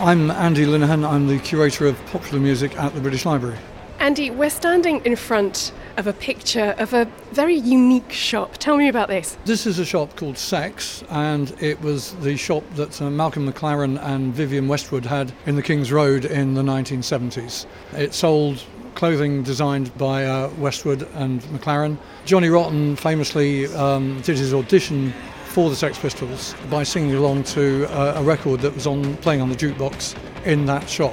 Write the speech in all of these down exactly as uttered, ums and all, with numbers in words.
I'm Andy Linehan. I'm the curator of popular music at the British Library. Andy, we're standing in front of a picture of a very unique shop. Tell me about this. This is a shop called Sex, and it was the shop that uh, Malcolm McLaren and Vivienne Westwood had in the King's Road in the nineteen seventies. It sold clothing designed by uh, Westwood and McLaren. Johnny Rotten famously um, did his audition for the Sex Pistols by singing along to uh, a record that was on playing on the jukebox in that shop.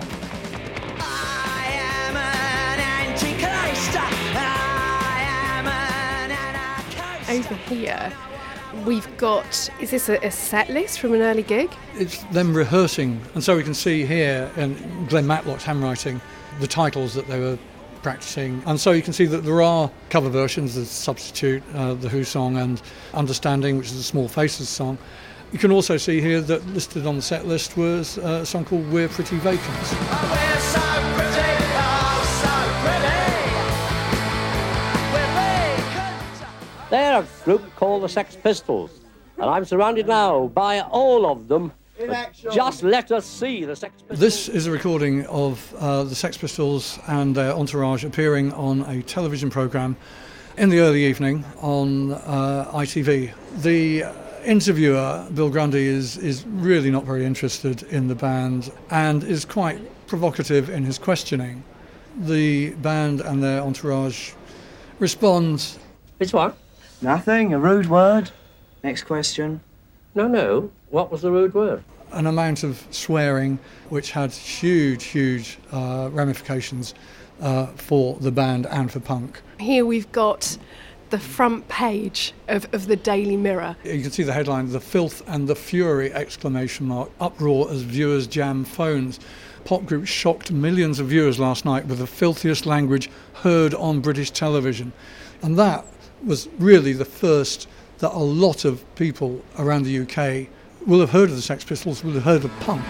Over here, we've got, is this a, a set list from an early gig? It's them rehearsing, and so we can see here in Glenn Matlock's handwriting the titles that they were practicing, and so you can see that there are cover versions, the Substitute, uh, the Who song, and Understanding, which is a Small Faces song. You can also see here that listed on the set list was uh, a song called We're Pretty Vacant. We're so pretty, oh, so pretty. We're vacant. They're a group called the Sex Pistols, and I'm surrounded now by all of them. Just let us see the Sex Pistols. This is a recording of uh, the Sex Pistols and their entourage appearing on a television programme in the early evening on uh, I T V. The interviewer, Bill Grundy, is, is really not very interested in the band and is quite provocative in his questioning. The band and their entourage respond. Which one? Nothing, a rude word. Next question. No, no. What was the rude word? An amount of swearing which had huge, huge uh, ramifications uh, for the band and for punk. Here we've got the front page of, of the Daily Mirror. You can see the headline, "The Filth and the Fury!" exclamation mark. Uproar as viewers jam phones. Pop group shocked millions of viewers last night with the filthiest language heard on British television. And that was really the first that a lot of people around the U K will have heard of the Sex Pistols, will have heard of punk.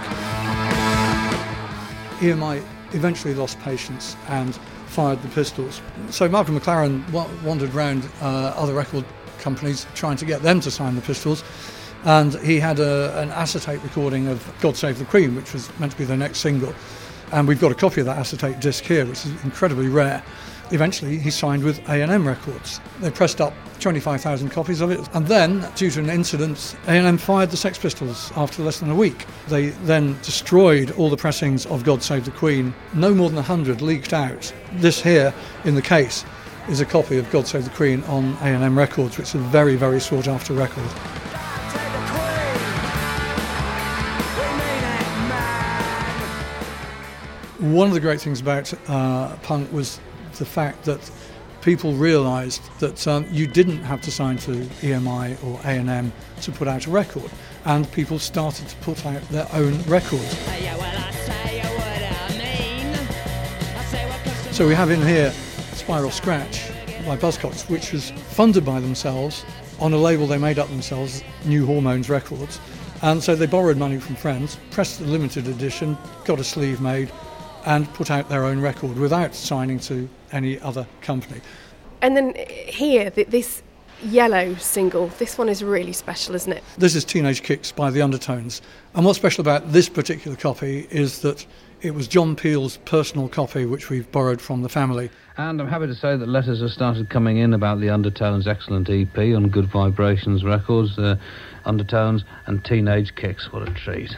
E M I eventually lost patience and fired the Pistols. So Malcolm McLaren w- wandered around uh, other record companies trying to get them to sign the Pistols, and he had a, an acetate recording of God Save the Queen, which was meant to be their next single. And we've got a copy of that acetate disc here, which is incredibly rare. Eventually, he signed with A and M Records. They pressed up twenty-five thousand copies of it. And then, due to an incident, A and M fired the Sex Pistols after less than a week. They then destroyed all the pressings of God Save the Queen. No more than one hundred leaked out. This here, in the case, is a copy of God Save the Queen on A and M Records, which is a very, very sought-after record. One of the great things about uh, punk was the fact that people realised that um, you didn't have to sign to E M I or A and M to put out a record, and people started to put out their own records. So we have in here Spiral Scratch by Buzzcocks, which was funded by themselves on a label they made up themselves, New Hormones Records, and so they borrowed money from friends, pressed the limited edition, got a sleeve made, and put out their own record without signing to any other company. And then here, this yellow single, this one is really special, isn't it? This is Teenage Kicks by The Undertones. And what's special about this particular copy is that it was John Peel's personal copy, which we've borrowed from the family. And I'm happy to say that letters have started coming in about The Undertones' excellent E P on Good Vibrations Records, uh, Undertones and Teenage Kicks. What a treat.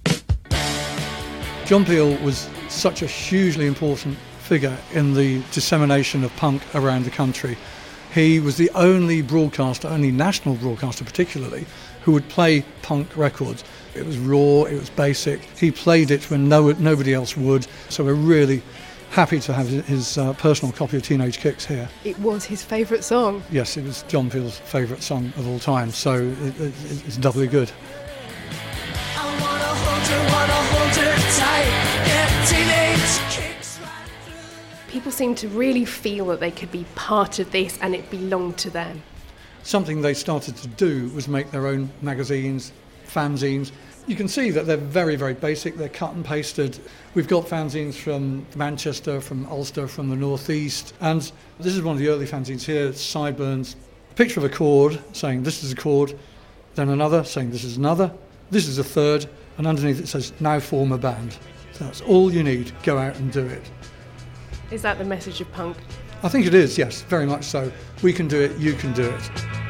John Peel was such a hugely important figure in the dissemination of punk around the country. He was the only broadcaster, only national broadcaster particularly, who would play punk records. It was raw, it was basic. He played it when no, nobody else would. So we're really happy to have his uh, personal copy of Teenage Kicks here. It was his favourite song. Yes, it was John Peel's favourite song of all time, so it, it, it's doubly good. I wanna hold her, wanna hold her tight. Yeah, teenage kicks right through. People seem to really feel that they could be part of this and it belonged to them. Something they started to do was make their own magazines, fanzines. You can see that they're very, very basic. They're cut and pasted. We've got fanzines from Manchester, from Ulster, from the northeast. And this is one of the early fanzines here, Sideburns. A picture of a chord saying this is a chord, then another saying this is another, this is a third, and underneath it says, now form a band. So that's all you need. Go out and do it. Is that the message of punk? I think it is, yes, very much so. We can do it, you can do it.